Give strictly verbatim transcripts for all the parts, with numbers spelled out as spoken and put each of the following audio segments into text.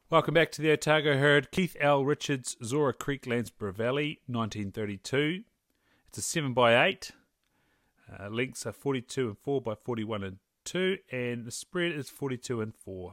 Welcome back to the Otago Herd. Keith L. Richards, Zora Creek, Landsborough Valley, nineteen thirty-two. It's a seven by eight. Uh, lengths are forty-two and four by forty-one and two, and the spread is forty-two and four.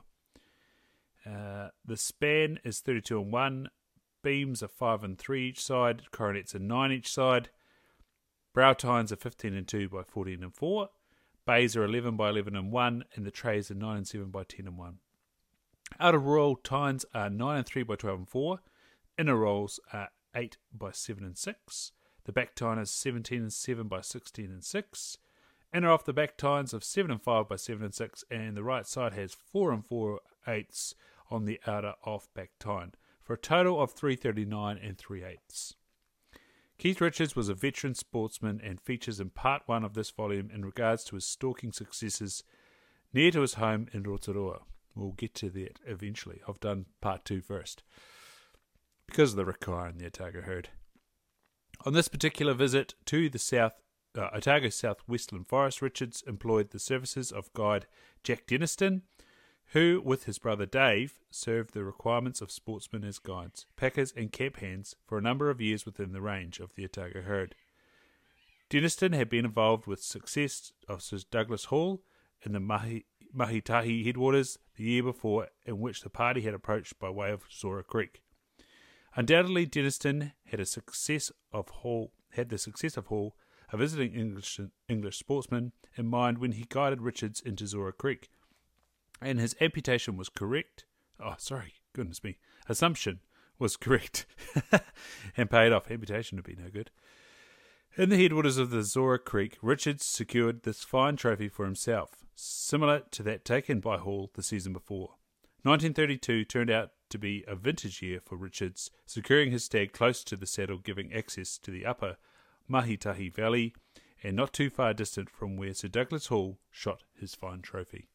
Uh, the span is thirty-two and one. Beams are five and three each side. Coronets are nine each side. Brow tines are fifteen and two by fourteen and four. Bays are eleven by eleven and one, and the trays are nine and seven by ten and one. Outer roll tines are nine and three by twelve and four. Inner rolls are eight by seven and six. The back tine is seventeen and seven by sixteen and six. Inner off the back tines of seven and five by seven and six. And the right side has four and four eighths on the outer off back tine, for a total of three thirty-nine and three eighths. Keith Richards was a veteran sportsman and features in part one of this volume in regards to his stalking successes near to his home in Rotorua. We'll get to that eventually. I've done part two first, because of the Rakaia and the Otago Herd. On this particular visit to the South uh, Otago Southwestern Forest, Richards employed the services of guide Jack Denniston, who, with his brother Dave, served the requirements of sportsmen as guides, packers and camp hands for a number of years within the range of the Otago Herd. Denniston had been involved with success of Sir Douglas Hall in the Mahi, Mahitahi headwaters the year before, in which the party had approached by way of Zora Creek. Undoubtedly, Denniston had a success of Hall had the success of Hall, a visiting English English sportsman, in mind when he guided Richards into Zora Creek, and his amputation was correct. Oh, sorry, goodness me, assumption was correct, and paid off. Amputation would be no good. In the headwaters of the Zora Creek, Richards secured this fine trophy for himself, similar to that taken by Hall the season before. nineteen thirty-two turned out to be a vintage year for Richards, securing his stag close to the saddle, giving access to the upper Mahitahi Valley, and not too far distant from where Sir Douglas Hall shot his fine trophy.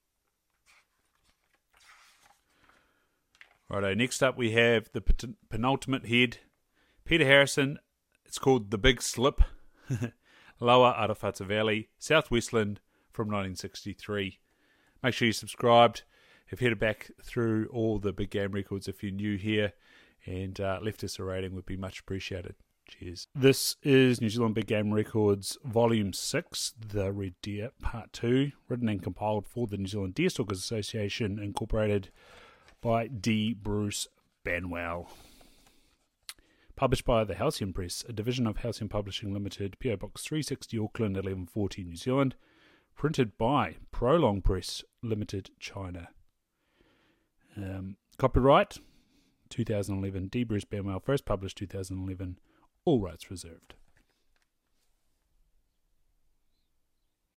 Righto, next up we have the penultimate head, Peter Harrison. It's called The Big Slip, Lower Arawhata Valley, Southwestland, from nineteen sixty-three. Make sure you subscribed. If headed back through all the big game records if you're new here, and uh, left us a rating, would be much appreciated. Cheers. This is New Zealand Big Game Records Volume six, The Red Deer Part two, written and compiled for the New Zealand Deerstalkers Association, incorporated by D. Bruce Banwell. Published by the Halcyon Press, a division of Halcyon Publishing Limited, P O Box three sixty, Auckland, eleven forty, New Zealand. Printed by Prolong Press Limited, China. Um, copyright two thousand eleven, D. Bruce Banwell, first published two thousand eleven, all rights reserved.